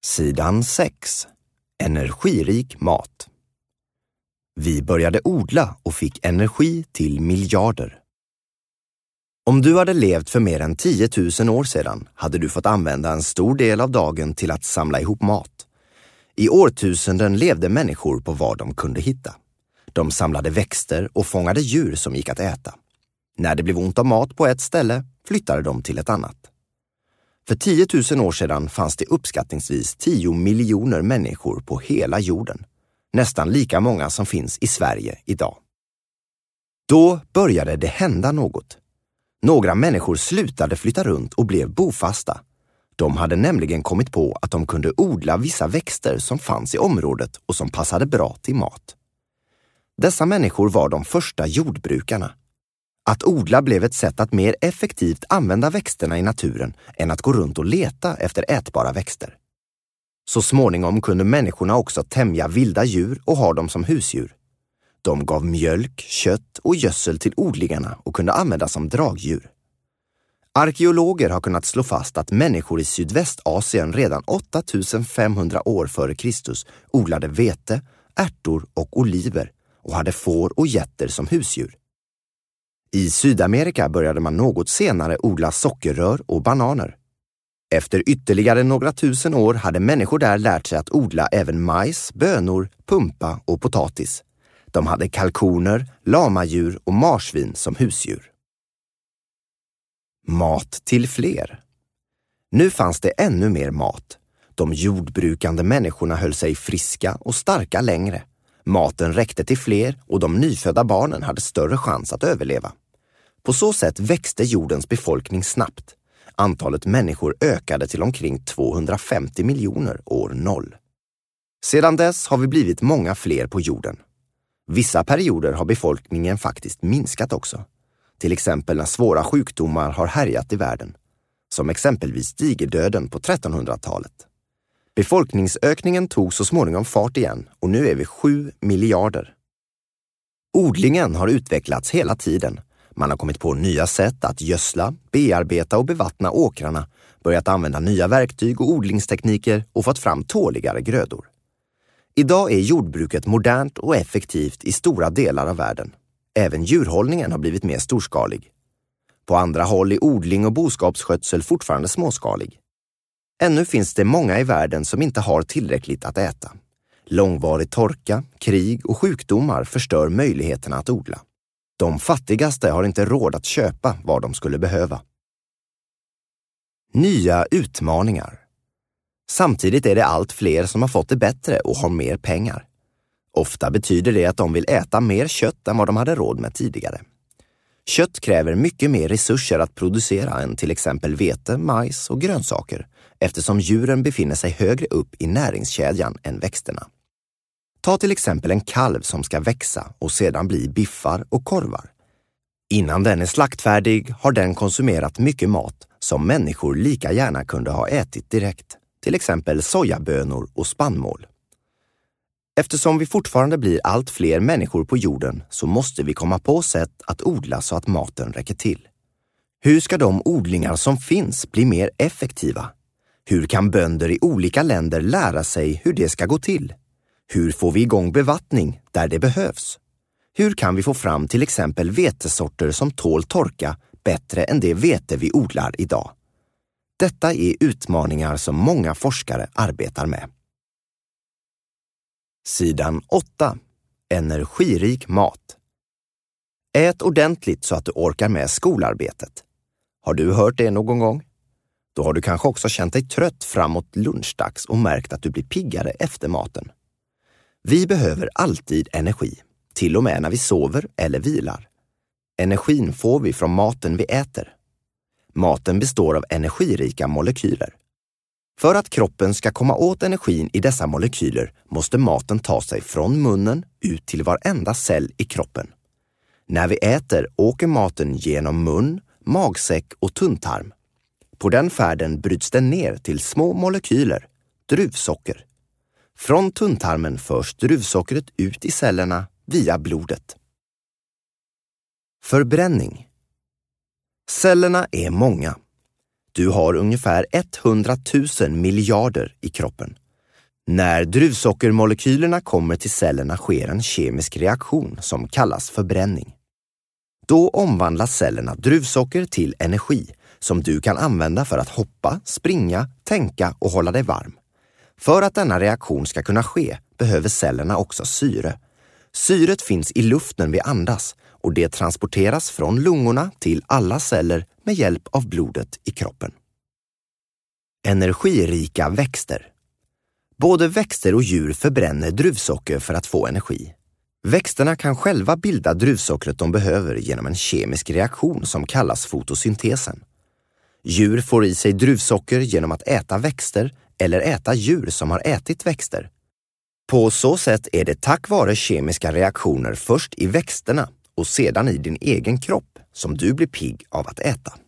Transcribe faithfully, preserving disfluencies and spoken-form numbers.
Sidan sex. Energirik mat. Vi började odla och fick energi till miljarder. Om du hade levt för mer än tio tusen år sedan hade du fått använda en stor del av dagen till att samla ihop mat. I årtusenden levde människor på vad de kunde hitta. De samlade växter och fångade djur som gick att äta. När det blev ont om mat på ett ställe flyttade de till ett annat. För tio tusen år sedan fanns det uppskattningsvis tio miljoner människor på hela jorden. Nästan lika många som finns i Sverige idag. Då började det hända något. Några människor slutade flytta runt och blev bofasta. De hade nämligen kommit på att de kunde odla vissa växter som fanns i området och som passade bra till mat. Dessa människor var de första jordbrukarna. Att odla blev ett sätt att mer effektivt använda växterna i naturen än att gå runt och leta efter ätbara växter. Så småningom kunde människorna också tämja vilda djur och ha dem som husdjur. De gav mjölk, kött och gödsel till odlingarna och kunde användas som dragdjur. Arkeologer har kunnat slå fast att människor i Sydvästasien redan åtta tusen femhundra år före Kristus odlade vete, ärtor och oliver och hade får och getter som husdjur. I Sydamerika började man något senare odla sockerrör och bananer. Efter ytterligare några tusen år hade människor där lärt sig att odla även majs, bönor, pumpa och potatis. De hade kalkoner, lamadjur och marsvin som husdjur. Mat till fler. Nu fanns det ännu mer mat. De jordbrukande människorna höll sig friska och starka längre. Maten räckte till fler och de nyfödda barnen hade större chans att överleva. På så sätt växte jordens befolkning snabbt. Antalet människor ökade till omkring tvåhundrafemtio miljoner år noll. Sedan dess har vi blivit många fler på jorden. Vissa perioder har befolkningen faktiskt minskat också. Till exempel när svåra sjukdomar har härjat i världen. Som exempelvis digerdöden på trettonhundratalet. Befolkningsökningen tog så småningom fart igen och nu är vi sju miljarder. Odlingen har utvecklats hela tiden. Man har kommit på nya sätt att gödsla, bearbeta och bevattna åkrarna, börjat använda nya verktyg och odlingstekniker och fått fram tåligare grödor. Idag är jordbruket modernt och effektivt i stora delar av världen. Även djurhållningen har blivit mer storskalig. På andra håll är odling och boskapsskötsel fortfarande småskalig. Ännu finns det många i världen som inte har tillräckligt att äta. Långvarig torka, krig och sjukdomar förstör möjligheterna att odla. De fattigaste har inte råd att köpa vad de skulle behöva. Nya utmaningar. Samtidigt är det allt fler som har fått det bättre och har mer pengar. Ofta betyder det att de vill äta mer kött än vad de hade råd med tidigare. Kött kräver mycket mer resurser att producera än till exempel vete, majs och grönsaker, eftersom djuren befinner sig högre upp i näringskedjan än växterna. Ta till exempel en kalv som ska växa och sedan bli biffar och korvar. Innan den är slaktfärdig har den konsumerat mycket mat som människor lika gärna kunde ha ätit direkt, till exempel sojabönor och spannmål. Eftersom vi fortfarande blir allt fler människor på jorden så måste vi komma på sätt att odla så att maten räcker till. Hur ska de odlingar som finns bli mer effektiva? Hur kan bönder i olika länder lära sig hur det ska gå till? Hur får vi igång bevattning där det behövs? Hur kan vi få fram till exempel vetesorter som tål torka bättre än det vete vi odlar idag? Detta är utmaningar som många forskare arbetar med. Sidan åtta. Energirik mat. Ät ordentligt så att du orkar med skolarbetet. Har du hört det någon gång? Då har du kanske också känt dig trött framåt lunchdags och märkt att du blir piggare efter maten. Vi behöver alltid energi, till och med när vi sover eller vilar. Energin får vi från maten vi äter. Maten består av energirika molekyler. För att kroppen ska komma åt energin i dessa molekyler måste maten ta sig från munnen ut till varenda cell i kroppen. När vi äter åker maten genom mun, magsäck och tunntarm. På den färden bryts den ner till små molekyler, druvsocker. Från tunntarmen förs druvsockret ut i cellerna via blodet. Förbränning. Cellerna är många. Du har ungefär hundratusen miljarder i kroppen. När druvsockermolekylerna kommer till cellerna sker en kemisk reaktion som kallas förbränning. Då omvandlas cellerna druvsocker till energi som du kan använda för att hoppa, springa, tänka och hålla dig varm. För att denna reaktion ska kunna ske behöver cellerna också syre. Syret finns i luften vi andas och det transporteras från lungorna till alla celler med hjälp av blodet i kroppen. Energirika växter. Både växter och djur förbränner druvsocker för att få energi. Växterna kan själva bilda druvsockret de behöver genom en kemisk reaktion som kallas fotosyntesen. Djur får i sig druvsocker genom att äta växter eller äta djur som har ätit växter. På så sätt är det tack vare kemiska reaktioner först i växterna och sedan i din egen kropp som du blir pigg av att äta.